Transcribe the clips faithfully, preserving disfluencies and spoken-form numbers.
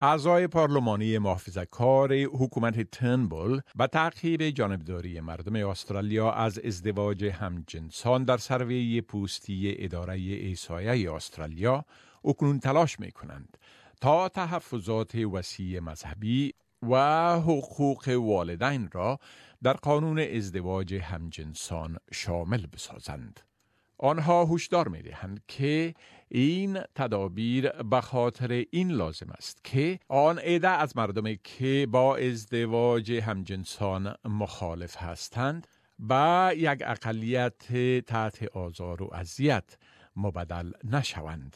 اعضای پارلمانی محافظه‌کار حکومت ترنبول به تعقیب جانبداری مردم استرالیا از ازدواج همجنسان در سروی پوستی اداره احصایه استرالیا اکنون تلاش می کنند تا تحفظات وسیع مذهبی و حقوق والدین را در قانون ازدواج همجنسان شامل بسازند. آنها هشدار می دهند که این تدابیر به خاطر این لازم است که آن عده از مردمی که با ازدواج همجنسان مخالف هستند به یک اقلیت تحت آزار و اذیت مبدل نشوند.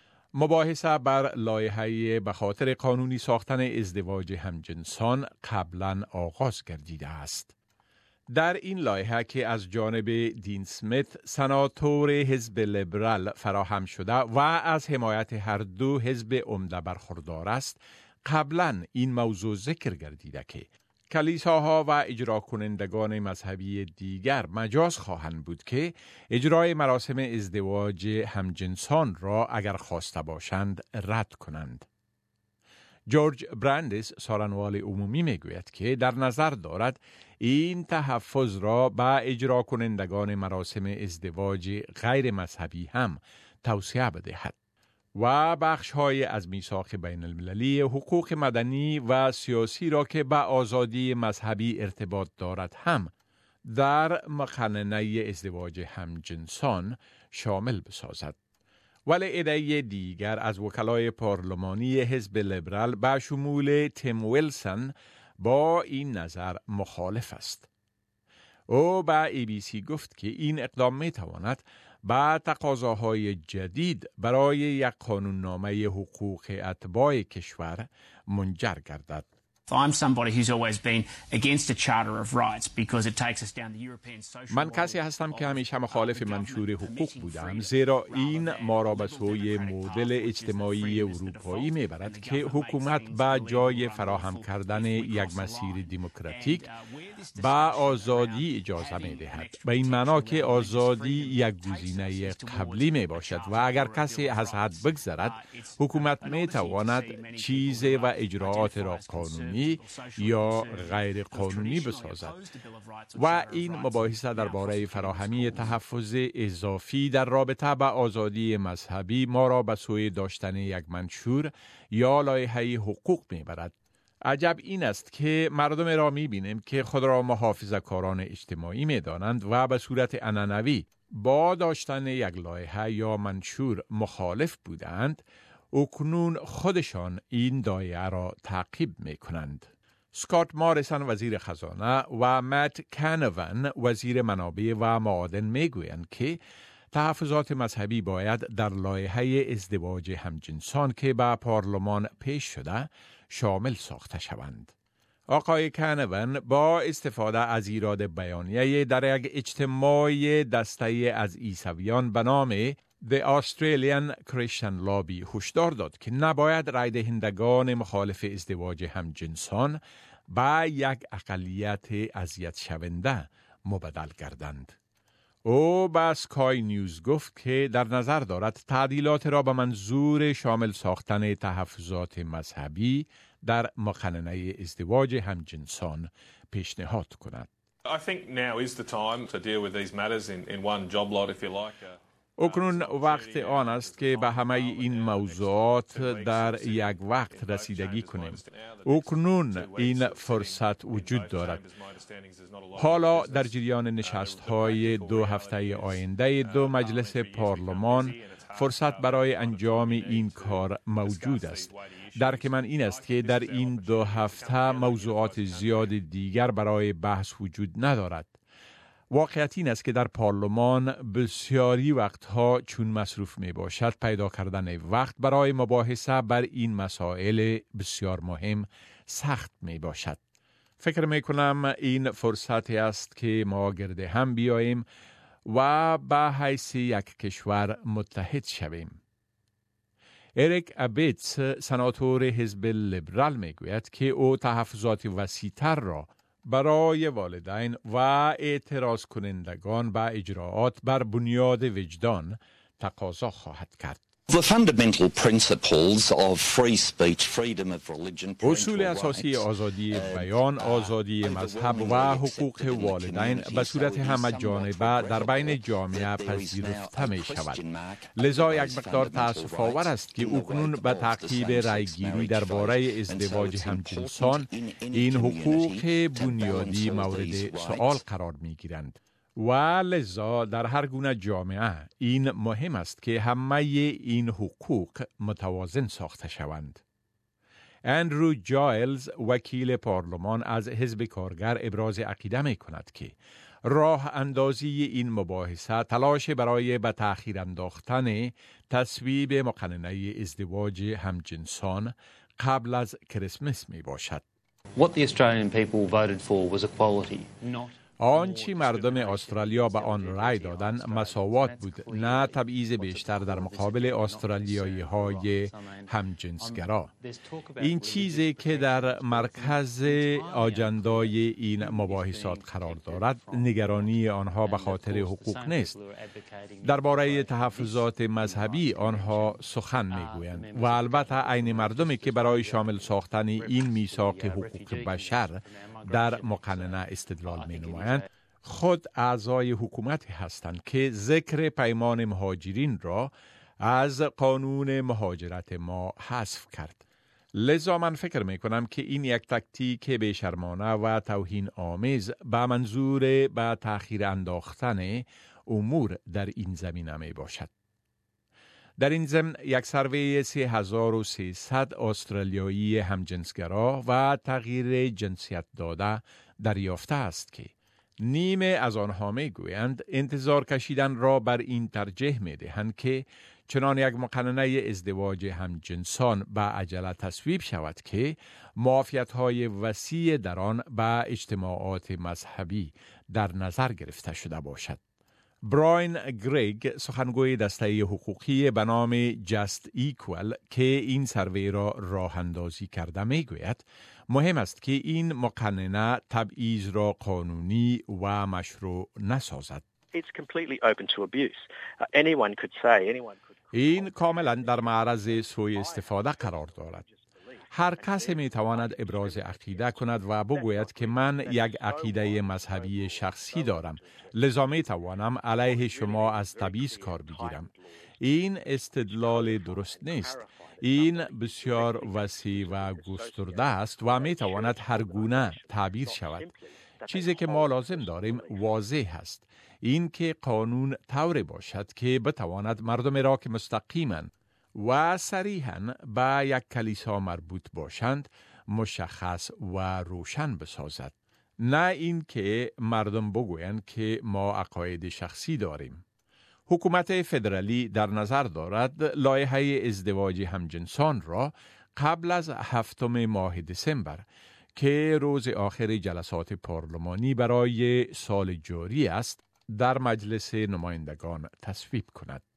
مباحثه بر لایحه به خاطر قانونی ساختن ازدواج همجنسان قبلا آغاز گردیده است. در این لایحه که از جانب دین سمیت سناتور حزب لیبرال فراهم شده و از حمایت هر دو حزب عمده برخوردار است، قبلا این موضوع ذکر گردیده که کلیساها و اجرا کنندگان مذهبی دیگر مجاز خواهند بود که اجرای مراسم ازدواج همجنسان را اگر خواسته باشند رد کنند. جورج براندیس سخنگوی عمومی میگوید که در نظر دارد این تحفظ را به اجرا کنندگان مراسم ازدواج غیر مذهبی هم توسعه بدهد و بخش‌های از میثاق بین المللی حقوق مدنی و سیاسی را که به آزادی مذهبی ارتباط دارد هم در مقننه ازدواج همجنسان شامل بسازد. ولی عده دیگر از وکلای پارلمانی حزب لیبرال به شمول تیم ویلسون با این نظر مخالف است. او به ای بی سی گفت که این اقدام می تواند به تقاضاهای جدید برای یک قانوننامه حقوق اتباع کشور منجر گردد. I'm somebody who's always been against a charter of rights because it takes us down the European social من کسی هستم که همیشه مخالف منشور حقوق بودم، زیرا این ما را به سوی مدل اجتماعی اروپایی میبرد که حکومت به جای فراهم کردن یک مسیر دموکراتیک به آزادی اجازه میدهد. به این معنا که آزادی یک گزینه قبلی می باشد و اگر کسی از حد بگذرد، حکومت می تواند چیز و اجراعات را قانونی یا غیر قانونی بسازد و این مباحثه درباره فراهمی تحفظ اضافی در رابطه با آزادی مذهبی ما را به سوی داشتن یک منشور یا لایحه حقوق میبرد. عجب این است که مردم را میبینیم که خود را محافظه‌کاران اجتماعی میدانند و به صورت عنعنوی با داشتن یک لایحه یا منشور مخالف بودند، اکنون خودشان این دایره را تعقیب می کنند. سکات ماریسون وزیر خزانه و مت کانوان وزیر منابع و معادن می گویند که تحفظات مذهبی باید در لایحه ازدواج همجنسان که به پارلمان پیش شده شامل ساخته شوند. آقای کانوان با استفاده از ایراد بیانیه در یک اجتماع دسته از عیسویان به نام The Australian Christian Lobby هشدار داد که نباید رای دهندگان مخالف ازدواج همجنسان به یک اقلیت اذیت شونده مبدل گردند. او به سکای نیوز گفت که در نظر دارد تعدیلات را به منظور شامل ساختن تحفظات مذهبی در مقننه ازدواج همجنسان پیشنهاد کند. I think now is the time to deal with these matters in in one job lot if you like. اکنون وقت آن است که به همه این موضوعات در یک وقت رسیدگی کنیم. اکنون این فرصت وجود دارد. حالا در جریان نشست‌های دو هفته آینده دو مجلس پارلمان فرصت برای انجام این کار موجود است. درک من این است که در این دو هفته موضوعات زیاد دیگر برای بحث وجود ندارد. واقعیت این است که در پارلمان بسیاری وقتها چون مصروف می باشد پیدا کردن وقت برای مباحثه بر این مسائل بسیار مهم سخت می باشد. فکر می کنم این فرصتی است که ما گرد هم بیاییم و به حیث یک کشور متحد شویم. اریک ابیتس سناتور حزب لیبرال می گوید که او تحفظات وسیع‌تر را برای والدین و اعتراض کنندگان به اجراعات بر بنیاد وجدان تقاضا خواهد کرد. The fundamental principles of free speech, freedom of religion, اصول اساسی آزادی بیان، آزادی مذهب و حقوق والدین به صورت همه جانبه در بین جامعه پذیرفته می شود. لذا یک مقدار تأسف آور است که اکنون به تعقیب رأیگیری درباره ازدواج همجنسان این حقوق بنیادی مورد سؤال قرار می گیرند. و لذا در هر گونه جامعه این مهم است که همه این حقوق متوازن ساخته شوند. اندرو جایلز وکیل پارلمان از حزب کارگر ابراز عقیده می کند که راه اندازی این مباحثه تلاش برای به تأخیر انداختن تصویب مقننه ازدواج همجنسان قبل از کریسمس می باشد. What the Australian people voted for was equality, not آنچه مردم استرالیا به آن رای دادند مساوات بود، نه تبعیض بیشتر در مقابل استرالیایی های همجنسگرا. این چیزی که در مرکز آجندای این مباحثات قرار دارد نگرانی آنها به خاطر حقوق نیست. درباره تحفظات مذهبی آنها سخن میگویند و البته عین مردمی که برای شامل ساختن این میثاق حقوق بشر در مقننه استدلال می نمایند خود اعضای حکومتی هستند که ذکر پیمان مهاجرین را از قانون مهاجرت ما حذف کرد. لذا من فکر می کنم که این یک تکتیک بیشرمانه و توهین آمیز به منظور به تأخیر انداختن امور در این زمینه می باشد. در این ضمن یک سروی سه هزار و سیصد استرالیایی همجنسگرا و تغییر جنسیت داده دریافته است که نیمه از آنها می گویند انتظار کشیدن را بر این ترجیح می دهند که چنان یک مقننه ازدواج همجنسان به عجله تصویب شود که معافیت‌های وسیع در آن به اجتماعات مذهبی در نظر گرفته شده باشد. براین گریگ سخنگوی دسته حقوقی به نام جست ایکوال که این سروی را راه اندازی کرده می گوید مهم است که این مقننه تبعیض را قانونی و مشروع نسازد. It's completely open to abuse. Uh, anyone could say, anyone could... این کاملا در معرض سوء استفاده قرار دارد. هر کسی می تواند ابراز عقیده کند و بگوید که من یک عقیده مذهبی شخصی دارم، لذا می توانم علیه شما از تبعیض کار بگیرم. این استدلال درست نیست. این بسیار وسیع و گسترده است و می تواند هر گونه تعبیر شود. چیزی که ما لازم داریم واضح است. این که قانون طوری باشد که بتواند مردم را که مستقیما و صریحاً به یک کلیسا مربوط باشند مشخص و روشن بسازد. نه این که مردم بگویند که ما عقاید شخصی داریم. حکومت فدرالی در نظر دارد لایحه ازدواج همجنسان را قبل از هفتم ماه دسامبر که روز آخر جلسات پارلمانی برای سال جاری است در مجلس نمایندگان تصویب کند.